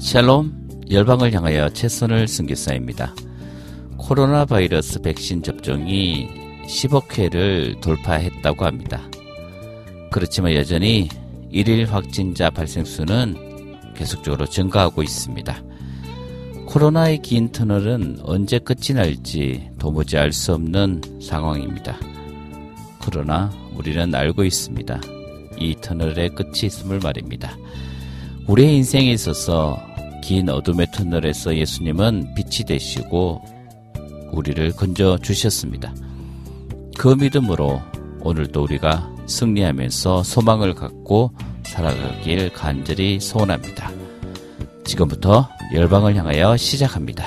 샬롬, 열방을 향하여 최선을 선교사입니다. 코로나 바이러스 백신 접종이 10억 회를 돌파했다고 합니다. 그렇지만 여전히 일일 확진자 발생 수는 계속적으로 증가하고 있습니다. 코로나의 긴 터널은 언제 끝이 날지 도무지 알 수 없는 상황입니다. 그러나 우리는 알고 있습니다. 이 터널의 끝이 있음을 말입니다. 우리의 인생에 있어서 긴 어둠의 터널에서 예수님은 빛이 되시고 우리를 건져주셨습니다. 그 믿음으로 오늘도 우리가 승리하면서 소망을 갖고 살아가길 간절히 소원합니다. 지금부터 열방을 향하여 시작합니다.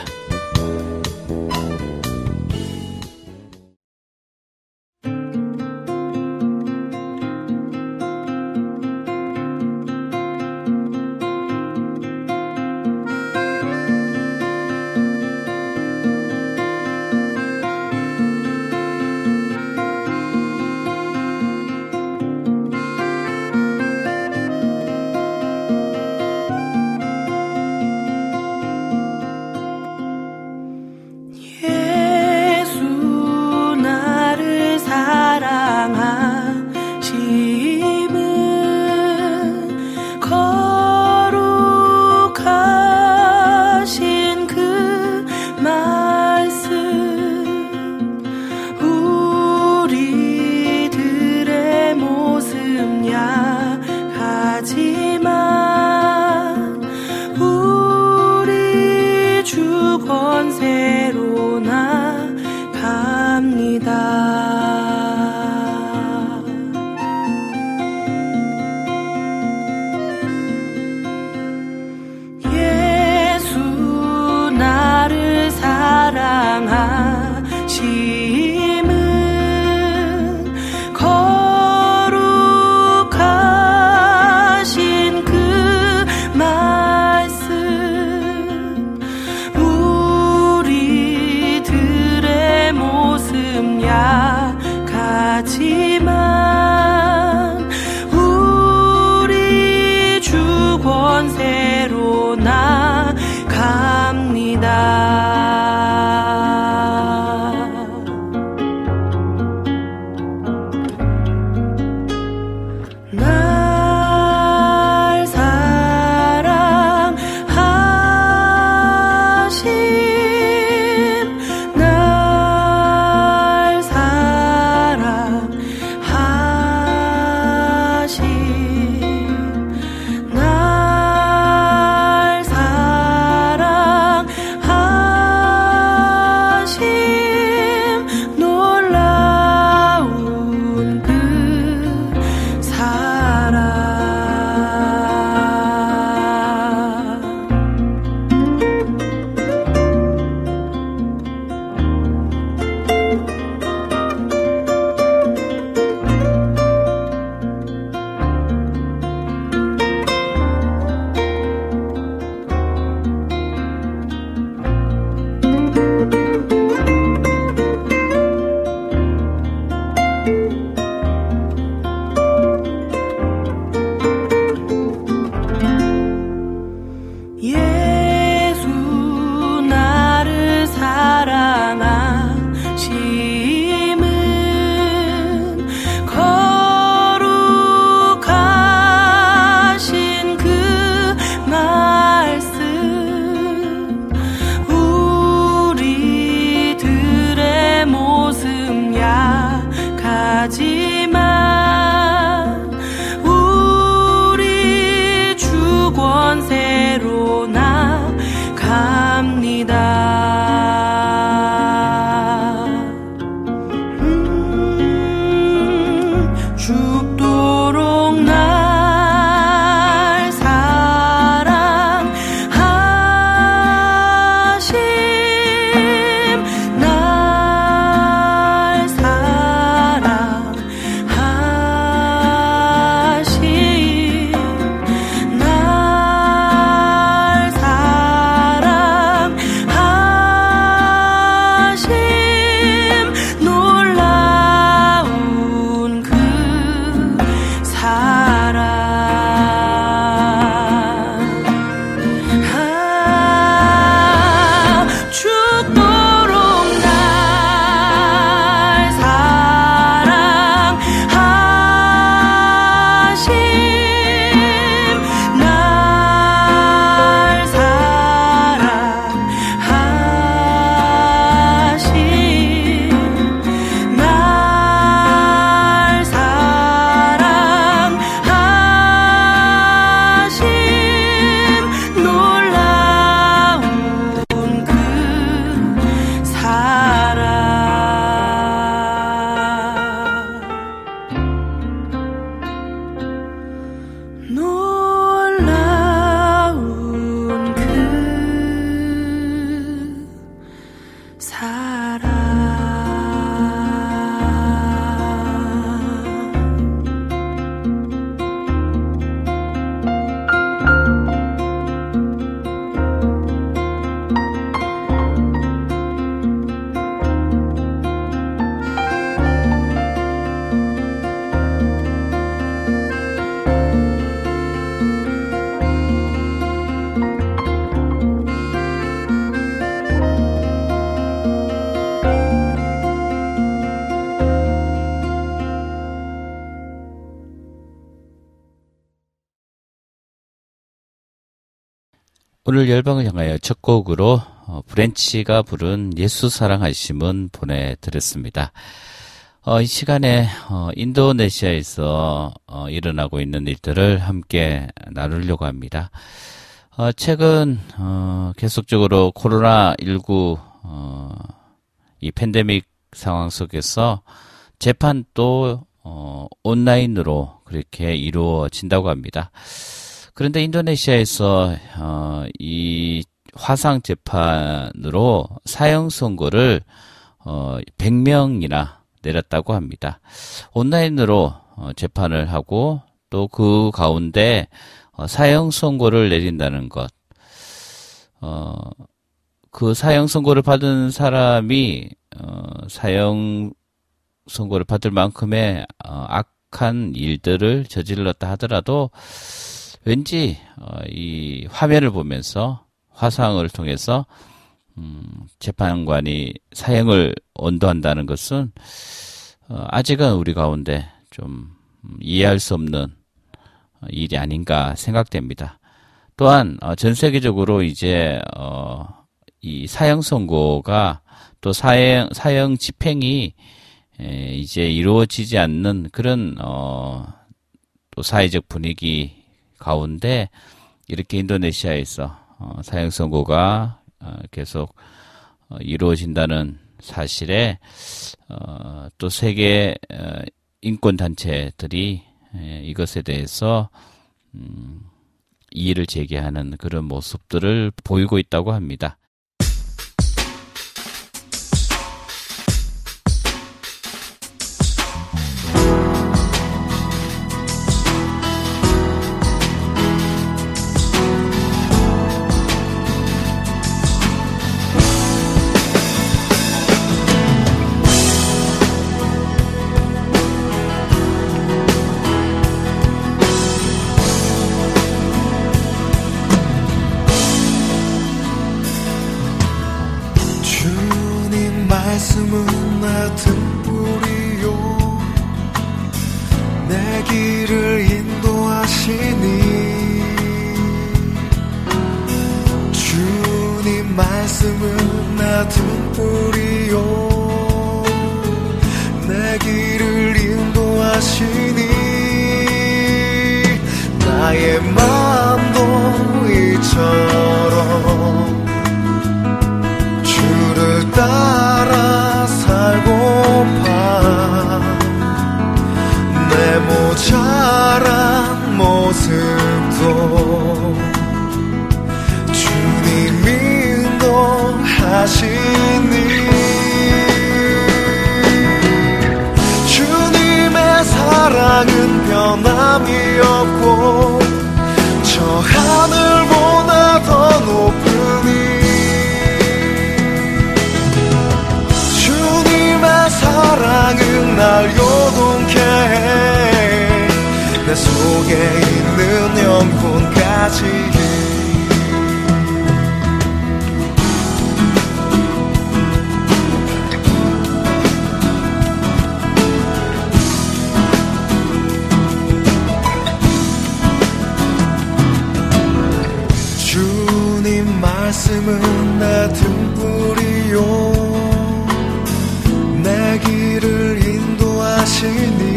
오늘 열방을 향하여 첫 곡으로 브랜치가 부른 예수 사랑하심은 보내드렸습니다. 이 시간에 인도네시아에서 일어나고 있는 일들을 함께 나누려고 합니다. 최근 계속적으로 코로나19 이 팬데믹 상황 속에서 재판도 온라인으로 그렇게 이루어진다고 합니다. 그런데 인도네시아에서 이 화상 재판으로 사형 선고를 100명이나 내렸다고 합니다. 온라인으로 재판을 하고 또 그 가운데 사형 선고를 내린다는 것. 그 사형 선고를 받은 사람이 사형 선고를 받을 만큼의 악한 일들을 저질렀다 하더라도 왠지 이 화면을 보면서 화상을 통해서 재판관이 사형을 언도한다는 것은 아직은 우리 가운데 좀 이해할 수 없는 일이 아닌가 생각됩니다. 또한 전 세계적으로 이제 이 사형 선고가 또 사형 집행이 이제 이루어지지 않는 그런 또 사회적 분위기 가운데 이렇게 인도네시아에서 사형 선고가 계속 이루어진다는 사실에 또 세계 인권 단체들이 이것에 대해서 이의를 제기하는 그런 모습들을 보이고 있다고 합니다. 말씀은 나 등불이요 내 길을 인도하시니 주님 말씀은 나 등불이요 내 길을 인도하시니 나의 마음도 이처럼 주를 따라 살고파 내 모자란 모습도 주님 인도하시니 주님의 사랑은 변함이 없고 저 하늘보다 더 높으니 사랑은 날 요동케 해 내 속에 있는 영혼까지 주님 말씀은 나 등불이요 내 길을 인도하시니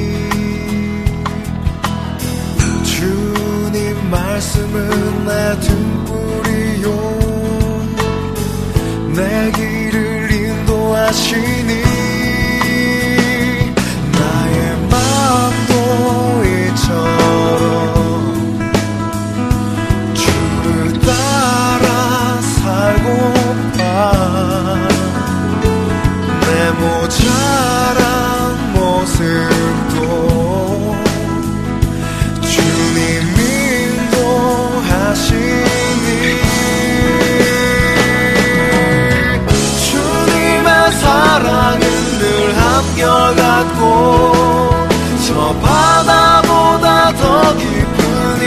주님 말씀은 나 등불이요 내 길을 인도하시니 나의 마음도 이처럼 주를 따라 살고파 내 모자란 모습도 주님 인도하시니 주님의 사랑은 늘 한결같고 저 바다보다 더 깊으니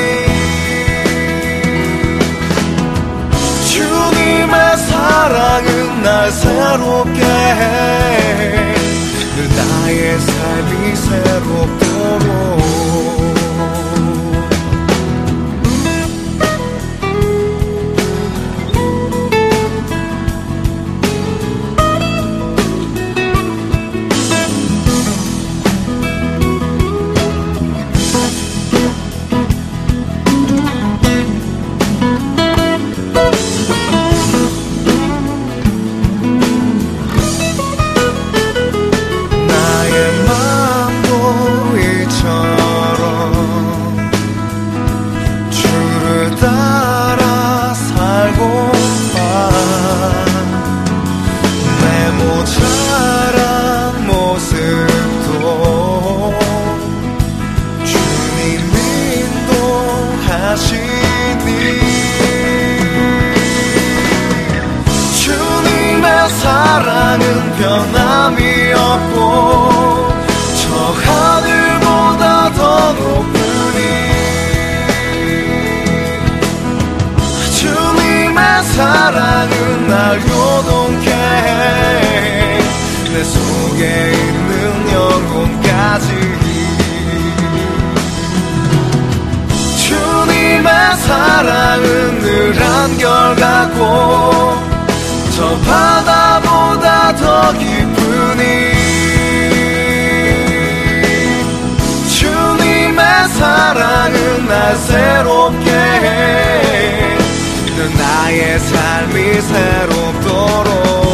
주님의 사랑은 날 새롭게 해 늘 나의 삶이 새롭도록 날 요동케 해 내 속에 있는 영혼까지 주님의 사랑은 늘 한결같고 저 바다보다 더 깊으니 주님의 사랑은 날 새롭게 해 나의 삶이 새롭도록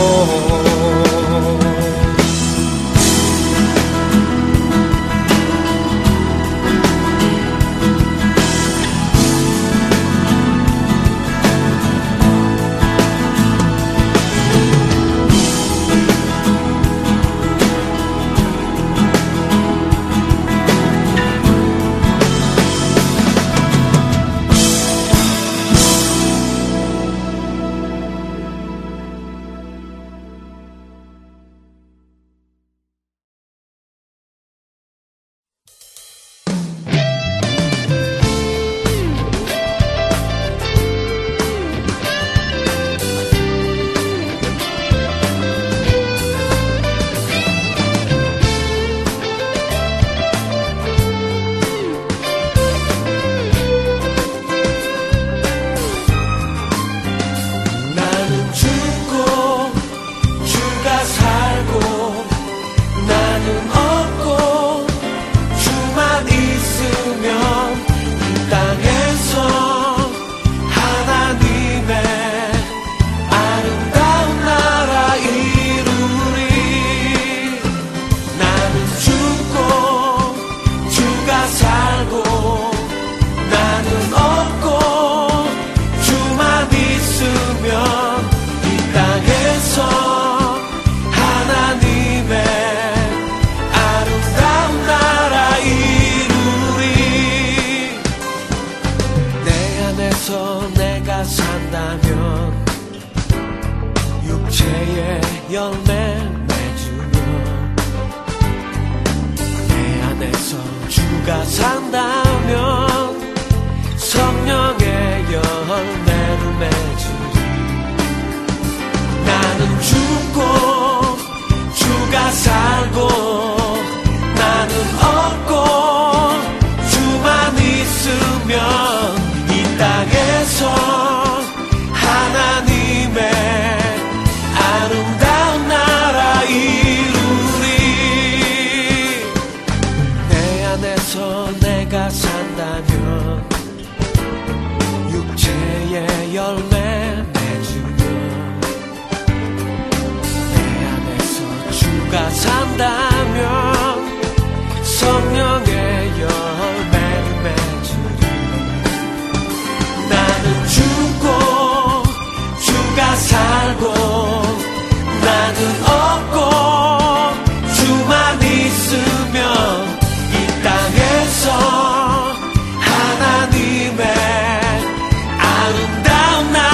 하나님의 아름다운 날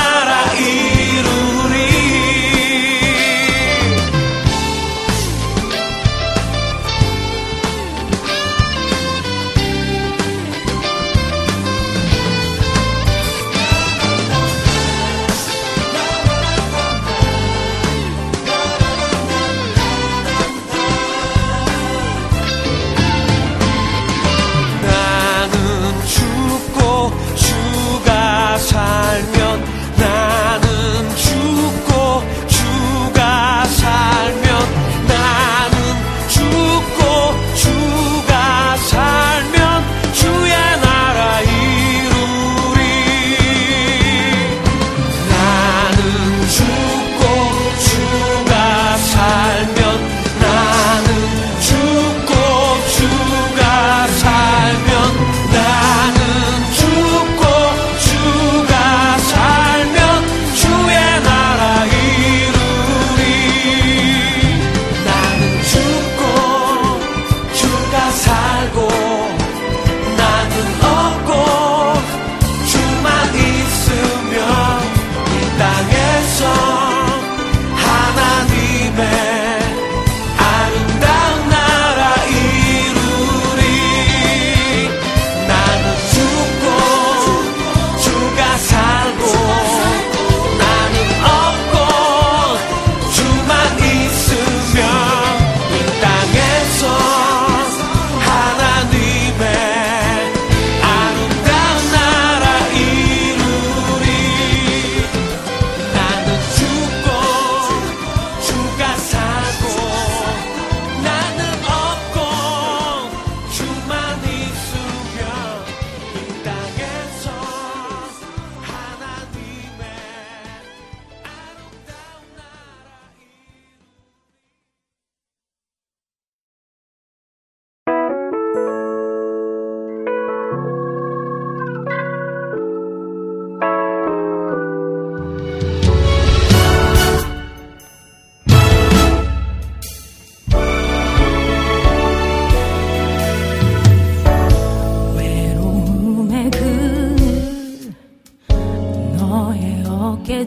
어깨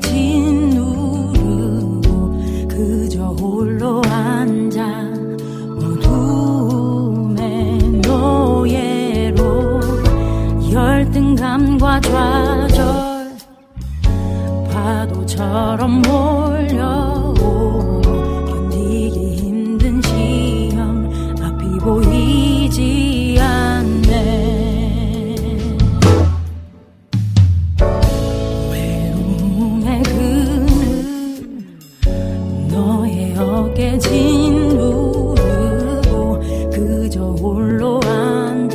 짓누르고 그저 홀로 앉아 어둠의 노예로 열등감과 좌절 파도처럼 몰려오고 견디기 힘든 시험 앞이 보이지 않네. 외로움의 그늘 너의 어깨 짓누르고 그저 홀로 앉아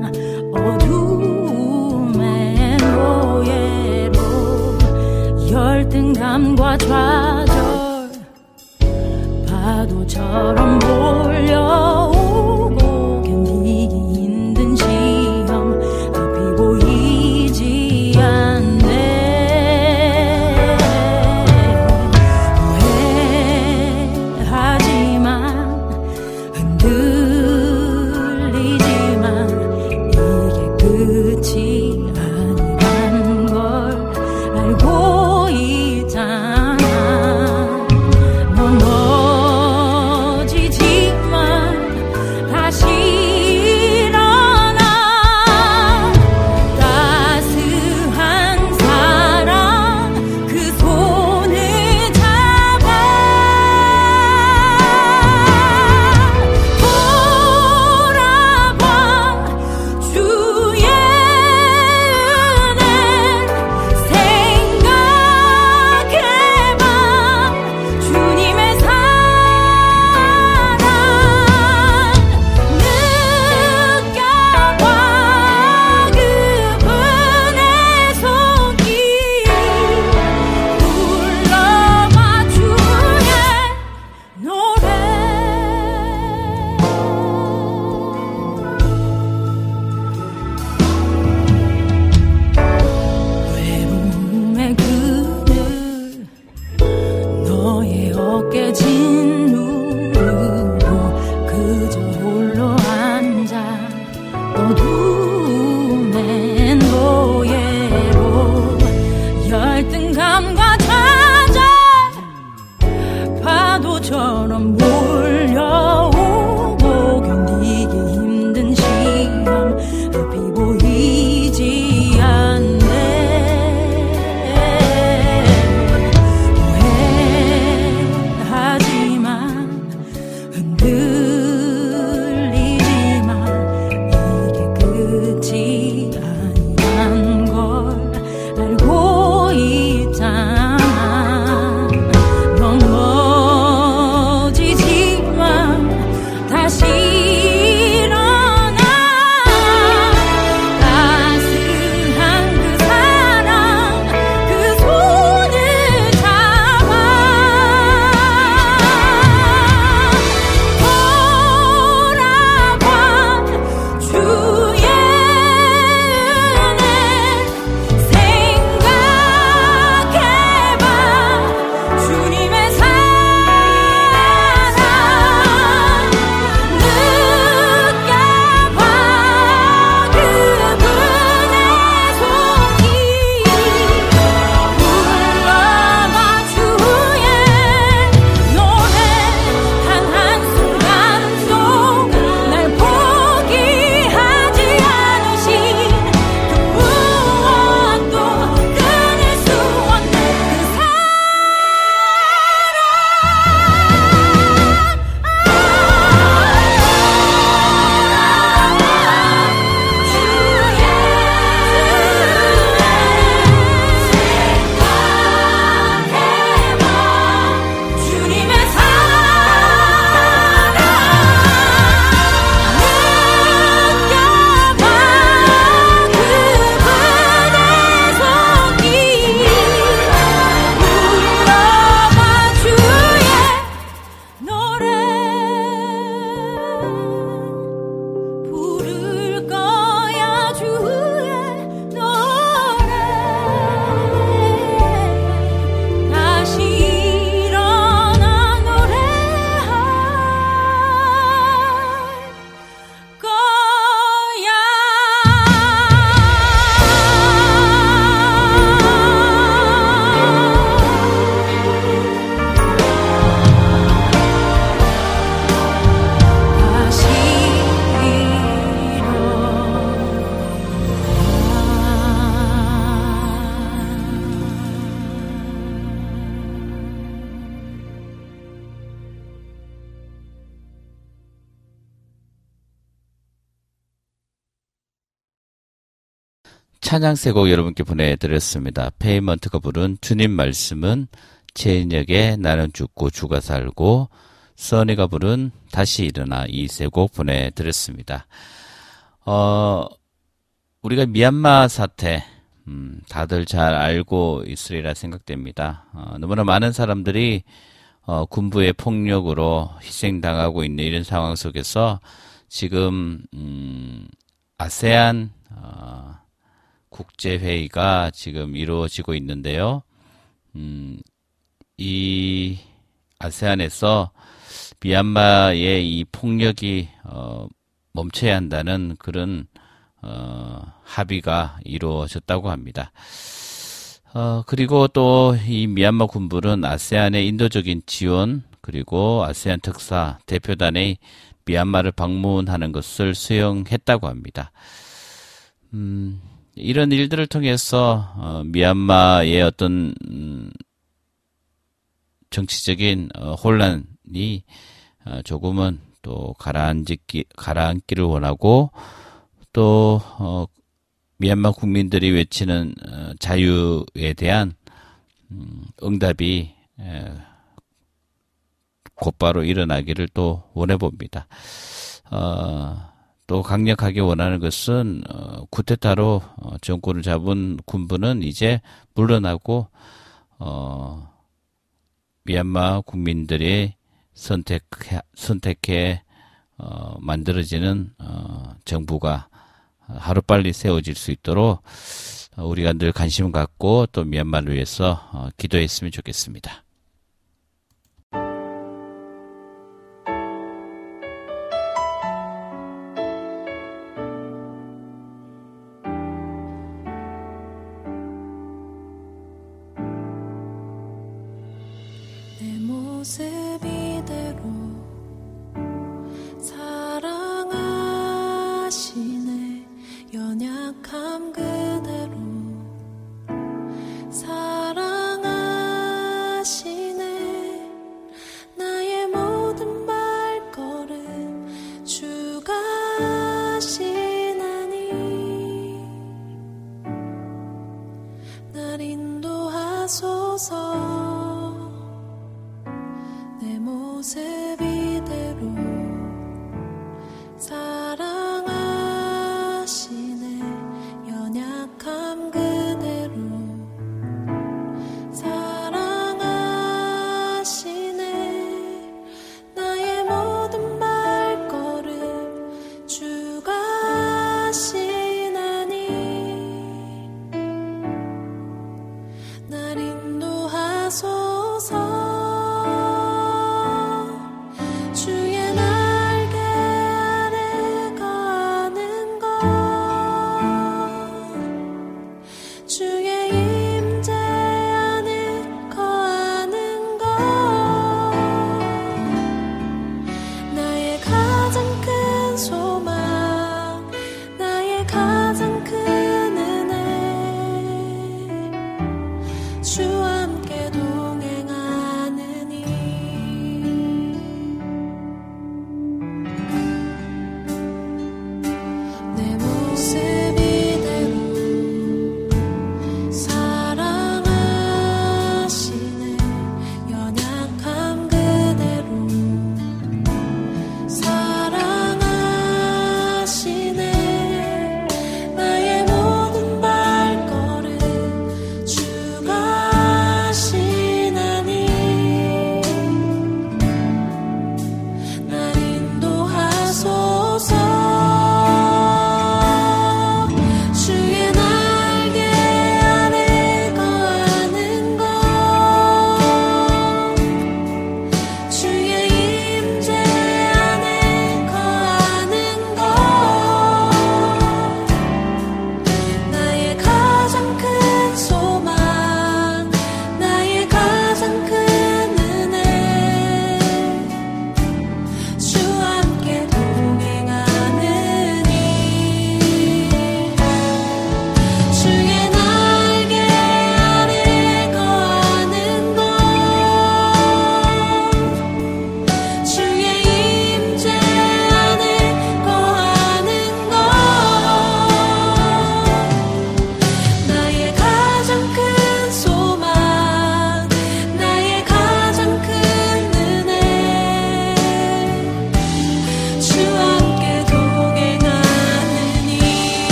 어둠의 노예로 열등감과 좌절 파도처럼 몰려오고 견디기 힘든 시험 앞이 보이지 않네. 후회하지만 흔들리지만 이게 끝이 아니란 걸 알고 있잖아. 넘어지지만 찬양 세 곡 여러분께 보내드렸습니다. 페이먼트가 부른 주님 말씀은, 최인혁의 나는 죽고 주가 살고, 써니가 부른 다시 일어나, 이 세 곡 보내드렸습니다. 우리가 미얀마 사태, 다들 잘 알고 있으리라 생각됩니다. 너무나 많은 사람들이 군부의 폭력으로 희생당하고 있는 이런 상황 속에서 지금 아세안 국제회의가 지금 이루어지고 있는데요. 이 아세안에서 미얀마의 이 폭력이 멈춰야 한다는 그런 합의가 이루어졌다고 합니다. 그리고 또 이 미얀마 군부는 아세안의 인도적인 지원, 그리고 아세안 특사 대표단의 미얀마를 방문하는 것을 수용했다고 합니다. 이런 일들을 통해서 미얀마의 어떤 정치적인 혼란이 조금은 또 가라앉기를 원하고, 또 미얀마 국민들이 외치는 자유에 대한 응답이 곧바로 일어나기를 또 원해봅니다. 또 강력하게 원하는 것은 쿠데타로 정권을 잡은 군부는 이제 물러나고 미얀마 국민들이 선택해 만들어지는 정부가 하루빨리 세워질 수 있도록 우리가 늘 관심을 갖고 또 미얀마를 위해서 기도했으면 좋겠습니다. 내 모습 이대로 사랑하시네. 연약함 그대로 사랑하시네. 나의 모든 발걸음 주가 하시나니 날 인도하소서. 내 모습 이대로 사랑하시네. 연약함 그대로 사랑하시네. 나의 모든 발걸음 주가 하시나니 날 인도하소서. 주의 날개 아래 거하는 것, 주의 임재 안에 거하는 것, 나의 가장 큰 소망, 나의 가장 큰 은혜, 주와 함께 동행하리.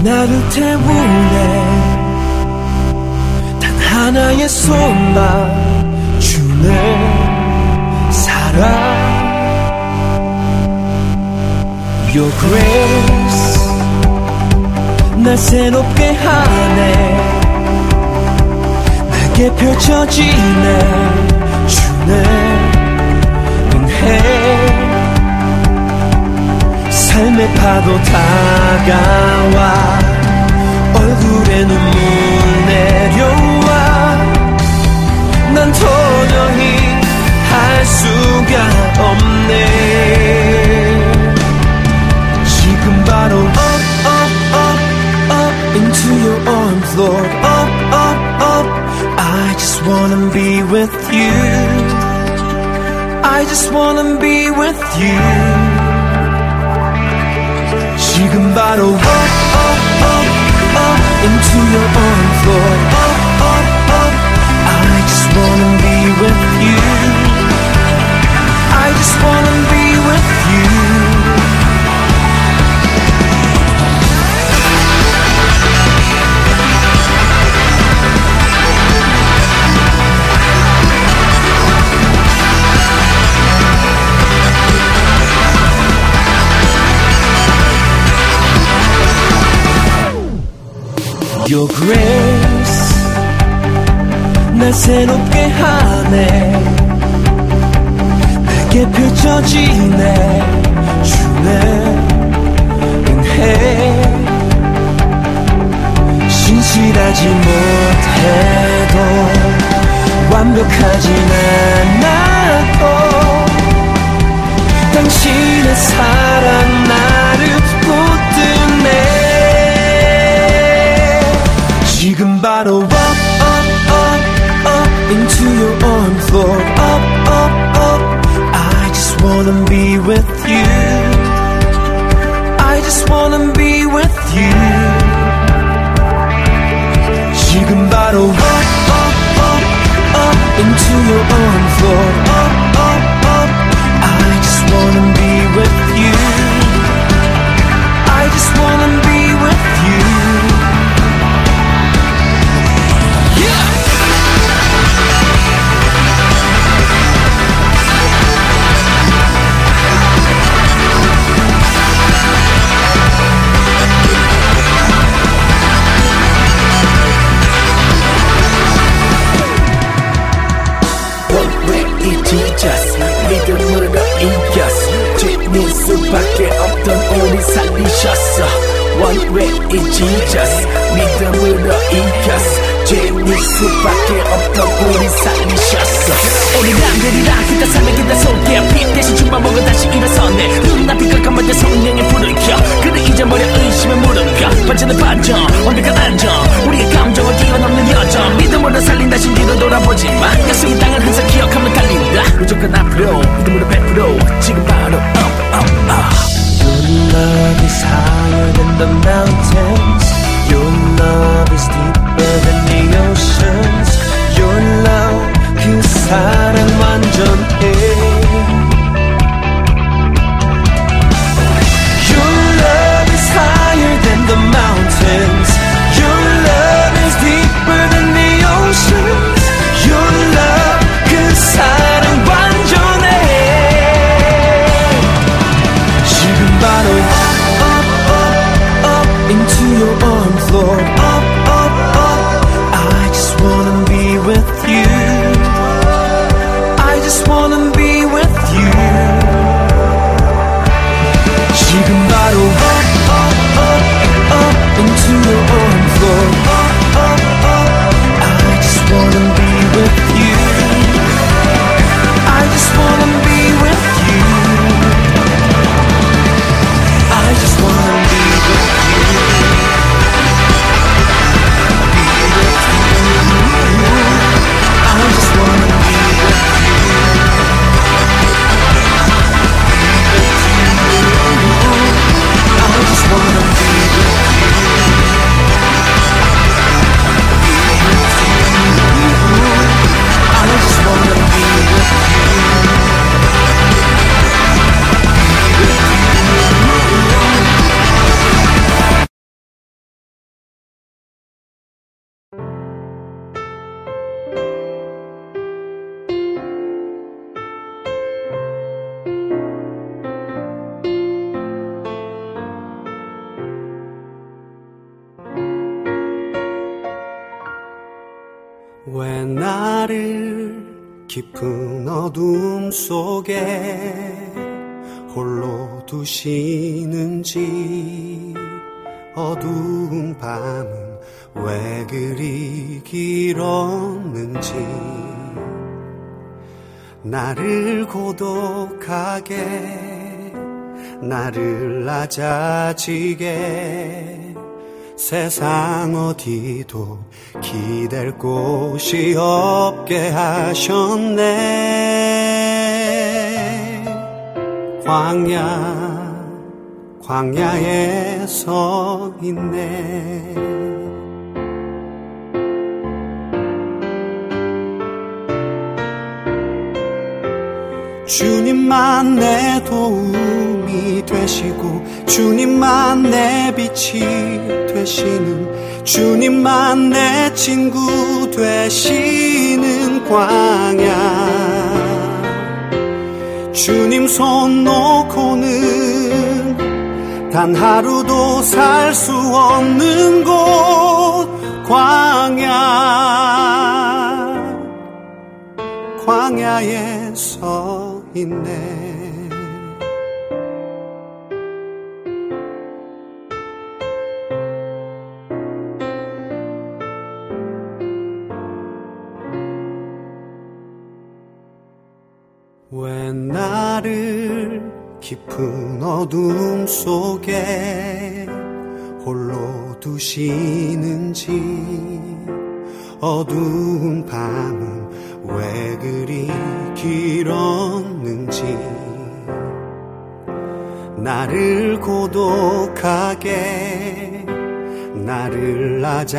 나를 태우네 단 하나의 소망 주네 사랑 Your grace 날 새롭게 하네 내게 펼쳐지네 주네 은혜 삶의 파도 다가와 얼굴에 눈물 내려와 난 도저히 할 수가 없네 지금 바로 up into your arms Lord up I just wanna be with you I just wanna be with you 지금 바로 up into your arms Lord up I just wanna be with you I just wanna be with you Your grace 날 새롭게 하네 내게 펼쳐지네 주네 은혜 신실하지 못해도 완벽하진 않아도 당신의 사랑 나를 붙드네 지금 바로 up into your arms Lord up I just wanna be with you I just wanna be with you 지금 바로 up into your arms Lord up I just wanna be with you I just wanna be with you Jesus 믿음으로 이겼어 죄는 수밖에 없던 우리 살리셨어 One way is Jesus 믿음으로 이겼어 죄는 수밖에 없던 우리 살리셨어 우리 남들이랑 기타 삶의 기타 속에 빛 대신 죽만 먹어 다시 일어섰네 눈앞이 깜깜할 때 성령의 불을 켜 그를 잊어버려 의심의 무릎 펴 번지는 반전 완벽한 안정 우리의 감정을 뛰어넘는 여정 믿음으로 살린다 신기로 돌아보지만 약속의 땅을 항상 기억하며 달린다 무조건 앞으로 믿음으로 100% 지금 바로 up Your love is higher than the mountains Your love is deeper than the oceans Your love 그 사랑 완전해 Your love is higher than the mountains Your love is deeper than the oceans Your love 그 사랑 완전해 지금 바로 up into your 왜 나를 깊은 어둠 속에 홀로 두시는지, 어두운 밤은 왜 그리 길었는지, 나를 고독하게, 나를 낮아지게, 세상 어디도 기댈 곳이 없게 하셨네. 광야에 서 있네. 주님만 내 도움이 되시고, 주님만 내 빛이 되시는, 주님만 내 친구 되시는 광야. 주님 손 놓고는 단 하루도 살 수 없는 곳, 광야에 서 있네. 왜 나를 깊은 어둠 속에 홀로 두시는지, 어두운 밤은 왜 그리 길었는지, 나를 고독하게, 나를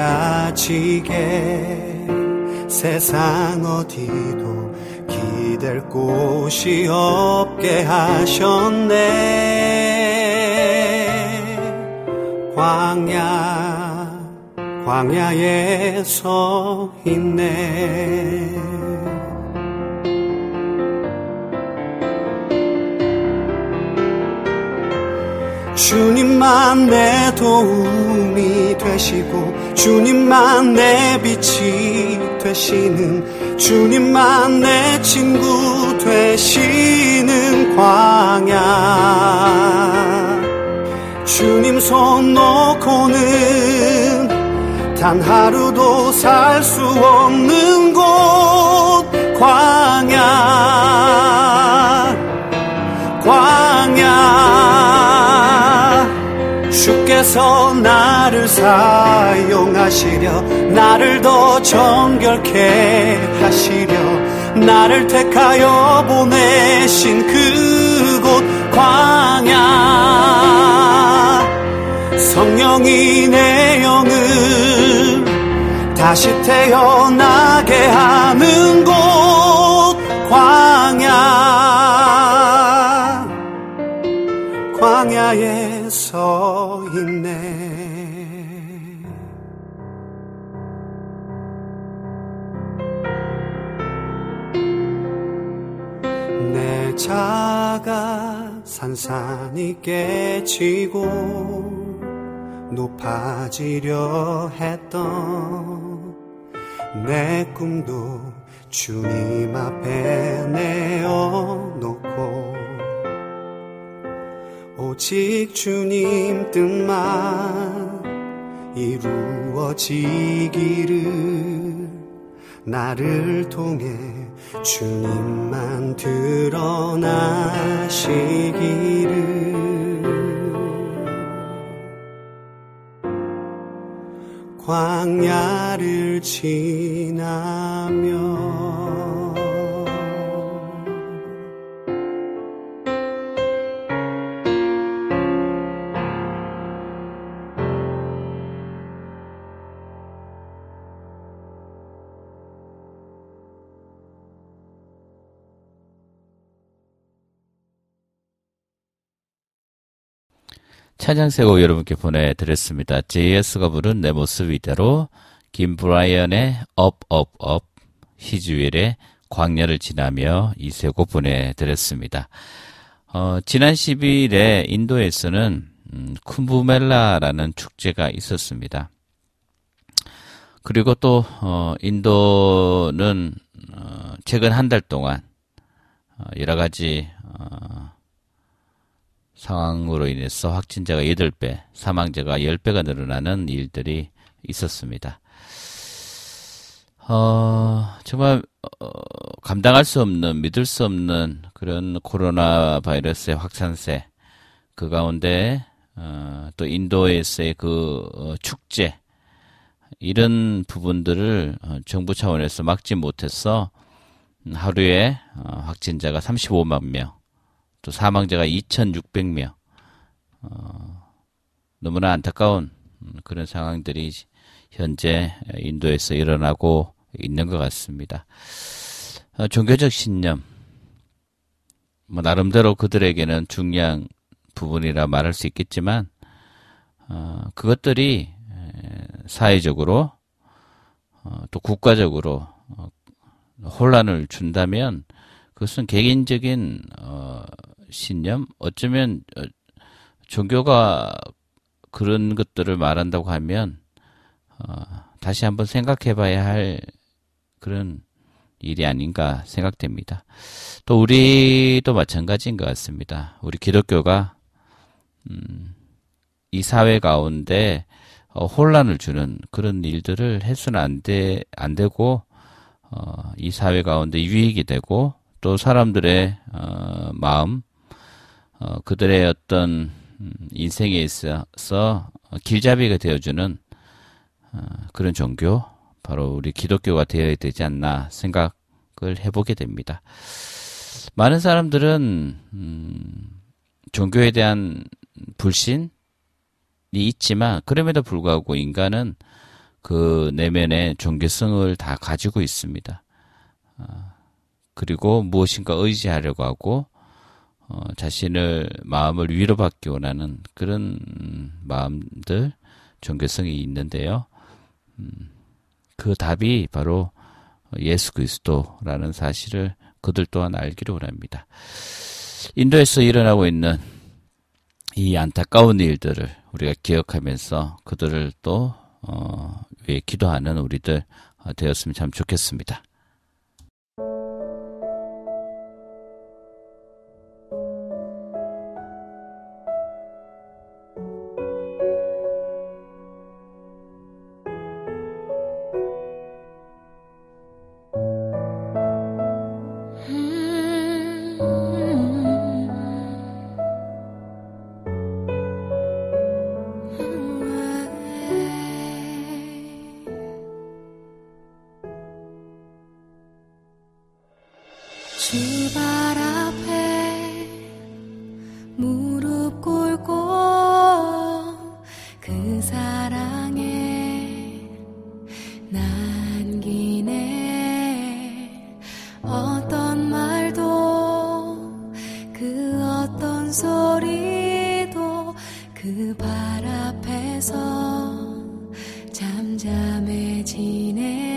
낮아지게, 세상 어디도 기댈 곳이 없게 하셨네. 광야에 서 있네. 주님만 내 도움이 되시고, 주님만 내 빛이 되시는, 주님만 내 친구 되시는 광야. 주님 손 놓고는 단 하루도 살 수 없는 곳, 광야. 주께서 나를 사용하시려, 나를 더 정결케 하시려, 나를 택하여 보내신 그곳 광야. 성령이 내 영을 다시 태어나게 하는 곳, 광야에 서 있네. 내 자가 산산이 깨지고 높아지려 했던 내 꿈도 주님 앞에 내어놓고, 오직 주님 뜻만 이루어지기를, 나를 통해 주님만 드러나시기를. 광야를 지나며 찬양세곡 여러분께 보내드렸습니다. JS가 부른 내 모습 이대로, 김브라이언의 Up, Up, Up, 희주일의 광야를 지나며 이 세 곡 보내드렸습니다. 지난 10일에 인도에서는 쿤부멜라라는 축제가 있었습니다. 그리고 또 인도는 최근 한 달 동안 여러 가지 상황으로 인해서 확진자가 8배, 사망자가 10배가 늘어나는 일들이 있었습니다. 정말 감당할 수 없는, 믿을 수 없는 그런 코로나 바이러스의 확산세, 그 가운데 또 인도에서의 그 축제, 이런 부분들을 정부 차원에서 막지 못해서 하루에 확진자가 35만 명, 또 사망자가 2,600명, 너무나 안타까운 그런 상황들이 현재 인도에서 일어나고 있는 것 같습니다. 종교적 신념, 나름대로 그들에게는 중요한 부분이라 말할 수 있겠지만, 그것들이 사회적으로 또 국가적으로 혼란을 준다면 그것은 개인적인 신념, 어쩌면 종교가 그런 것들을 말한다고 하면 다시 한번 생각해 봐야 할 그런 일이 아닌가 생각됩니다. 또 우리도 마찬가지인 것 같습니다. 우리 기독교가 이 사회 가운데 혼란을 주는 그런 일들을 해서는 안 되고 이 사회 가운데 유익이 되고 또 사람들의 마음, 그들의 어떤 인생에 있어서 길잡이가 되어주는 그런 종교, 바로 우리 기독교가 되어야 되지 않나 생각을 해보게 됩니다. 많은 사람들은 종교에 대한 불신이 있지만 그럼에도 불구하고 인간은 그 내면의 종교성을 다 가지고 있습니다. 그리고 무엇인가 의지하려고 하고 자신을 마음을 위로받기 원하는 그런 마음들, 종교성이 있는데요. 그 답이 바로 예수 그리스도라는 사실을 그들 또한 알기를 원합니다. 인도에서 일어나고 있는 이 안타까운 일들을 우리가 기억하면서 그들을 또 위해 기도하는 우리들 되었으면 참 좋겠습니다. 주 발 앞에 무릎 꿇고 그 사랑에 남기네. 어떤 말도 그 어떤 소리도 그 발 앞에서 잠잠해지네.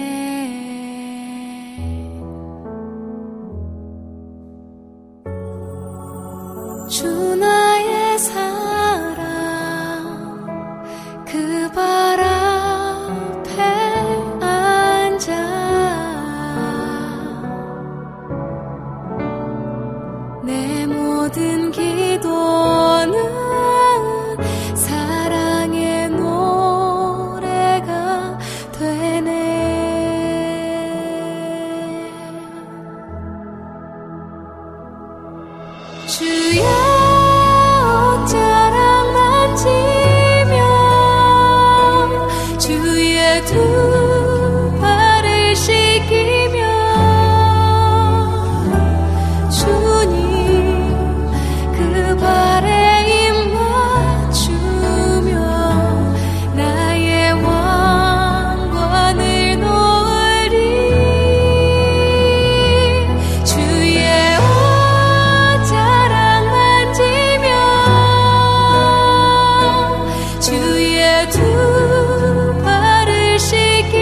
주 나의 사랑 그 발 앞에 앉아 내 모든 기도는 사랑의 노래가 되네. 주여 옷자락 만지며 주의 두 발을 씻기며 주님 그 발에 입 맞추며 나의 왕관을 놓으리. 주의 주의 두 발을 씻기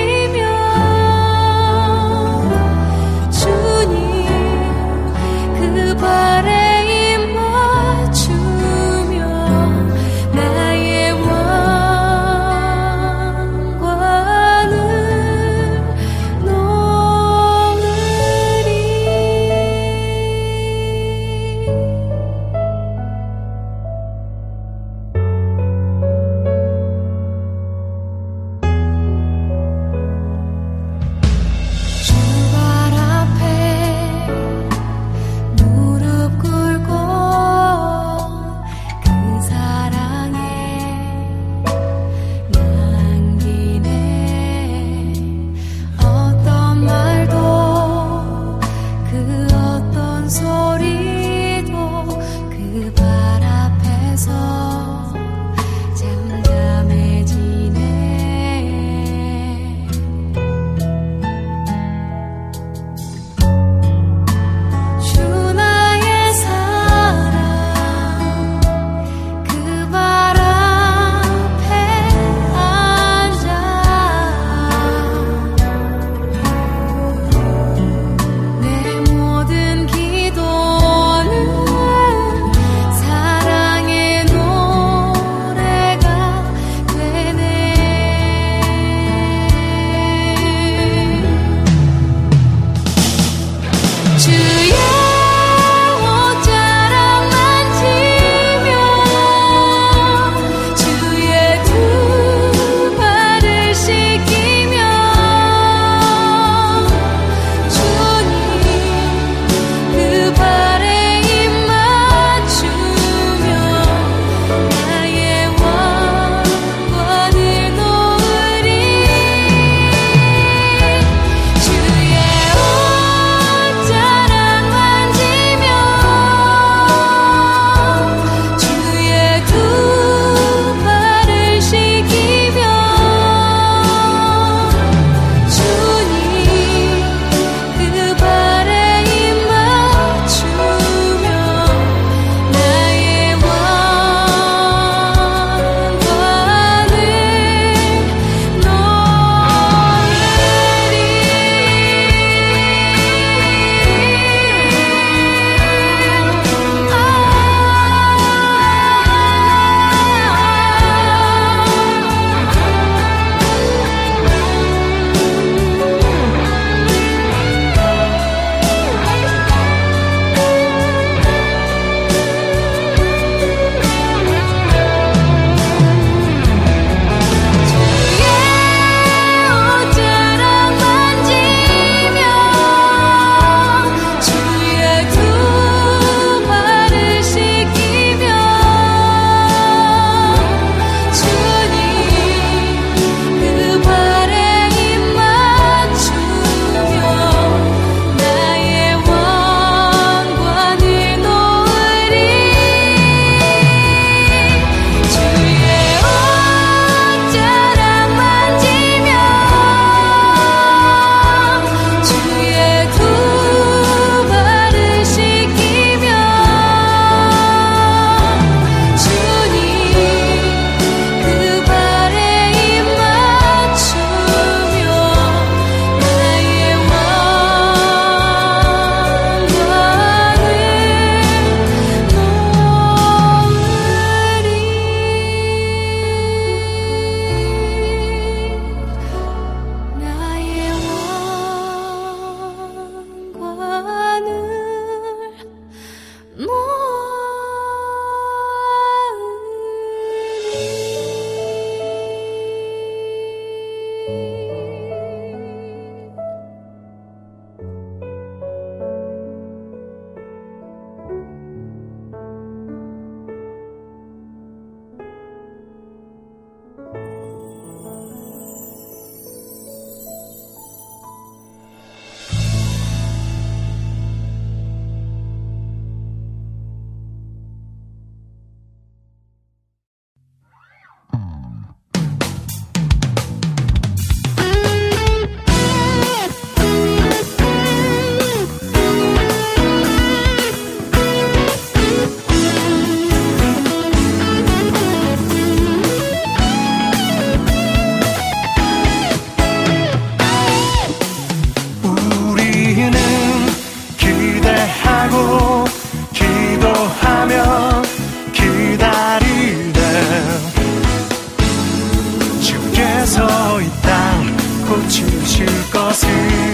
고치실 것을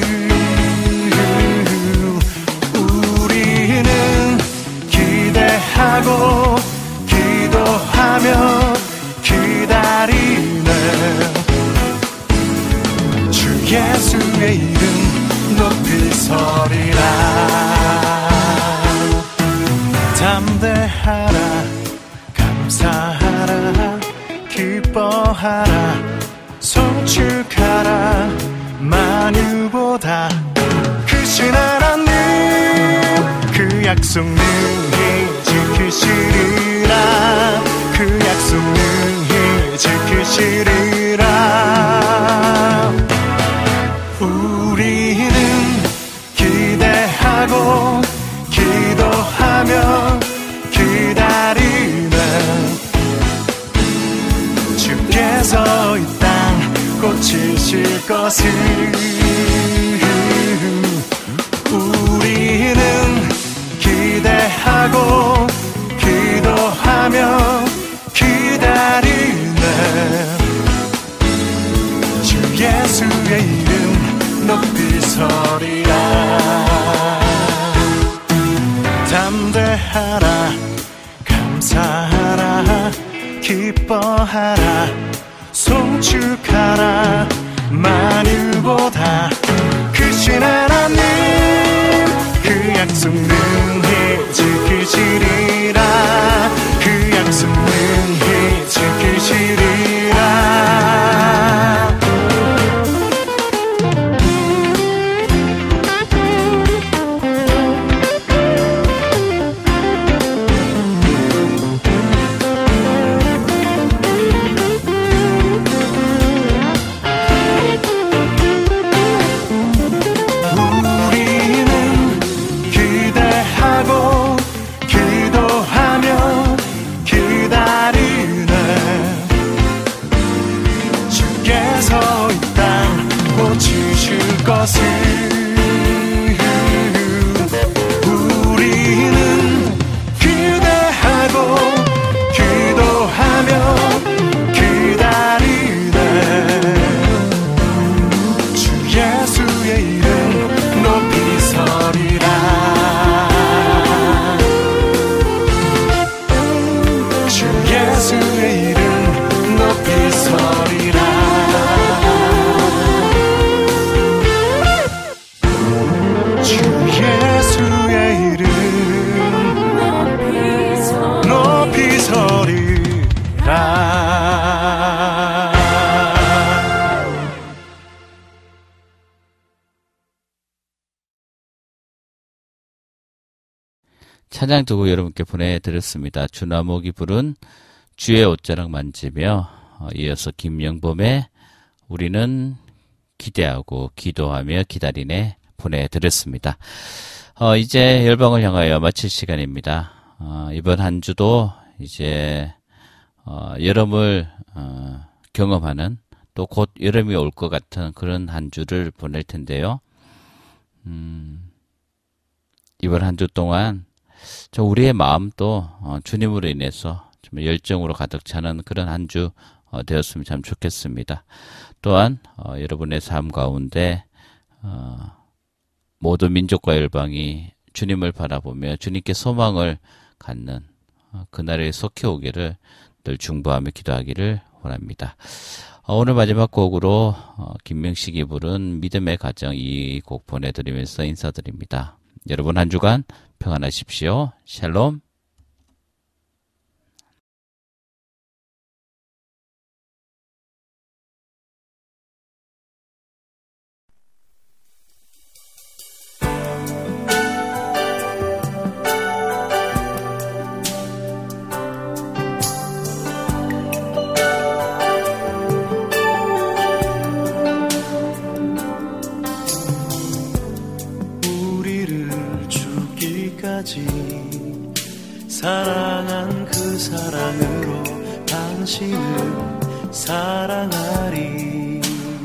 우리는 기대하고 기도하며 기다리네. 주 예수의 이름 높이서리라. 담대하라 감사하라 기뻐하라 성축하라 만유보다 크신 하나님 그 약속 능히 지키시리라. 그 약속 능히 지키시리라. 우리는 기대하고 기도하며 기다리네. 주께서 이 땅 고치실 것을 우리는 기대하고 기도하며 기다리네. 주 예수의 이름 높이서리라. 담대하라 감사하라 기뻐하라 송축하라. 만유보다 크신 하나님 그 약속 능히 지키시리라. 그 약속 능히 지키시리라. 것을 우리는 기대하고 기도하며 기다리네. 주 예수의 이름 높이서리라. 주 예수의 이름 높이서리라. 찬양 두고 여러분께 보내드렸습니다. 주나목이 부른 주의 옷자락 만지며 이어서 김영범의 우리는 기대하고 기도하며 기다리네 보내드렸습니다. 이제 열방을 향하여 마칠 시간입니다. 이번 한 주도 이제 여름을 경험하는 또 곧 여름이 올 것 같은 그런 한 주를 보낼 텐데요. 이번 한 주 동안 우리의 마음도 주님으로 인해서 좀 열정으로 가득 차는 그런 한 주 되었으면 참 좋겠습니다. 또한 여러분의 삶 가운데 모든 민족과 열방이 주님을 바라보며 주님께 소망을 갖는 그날에 속해 오기를 늘 중보하며 기도하기를 원합니다. 오늘 마지막 곡으로 김명식이 부른 믿음의 가정 이 곡 보내드리면서 인사드립니다. 여러분 한 주간 평안하십시오. 샬롬. 사랑한 그 사랑으로 당신을 사랑하리.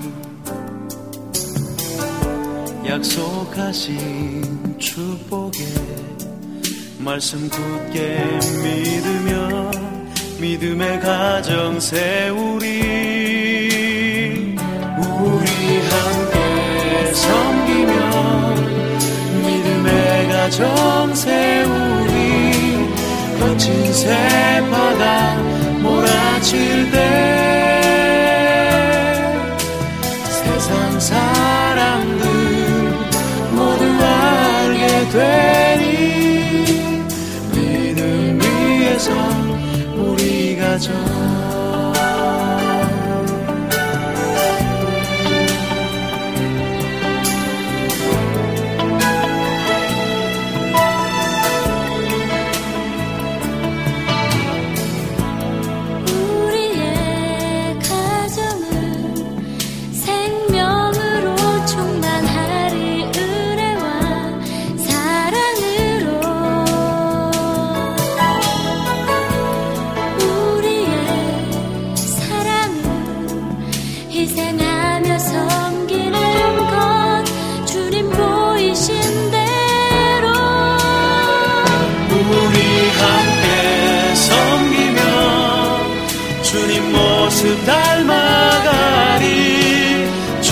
약속하신 축복에 말씀 굳게 믿으며 믿음의 가정 세우리. 우리 한 가정 세우니 거친 새바다 몰아칠 때 세상 사람들 모두 알게 되니 믿음 위에서 우리 가정 모습 닮아가리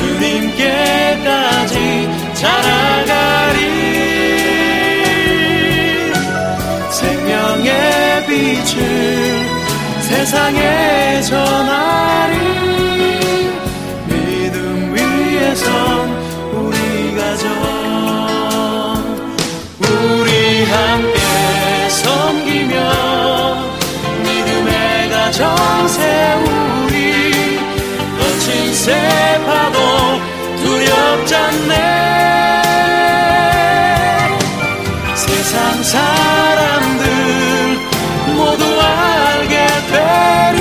주님께까지 자라가리 생명의 빛을 세상에 전하리 믿음 위에선 우리 가정 우리 함께 섬기며 믿음의 가정 세우리 거친 새파도 두렵잖네 세상 사람들 모두 알게 되리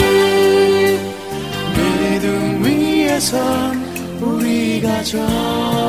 믿음 위에선 우리 가정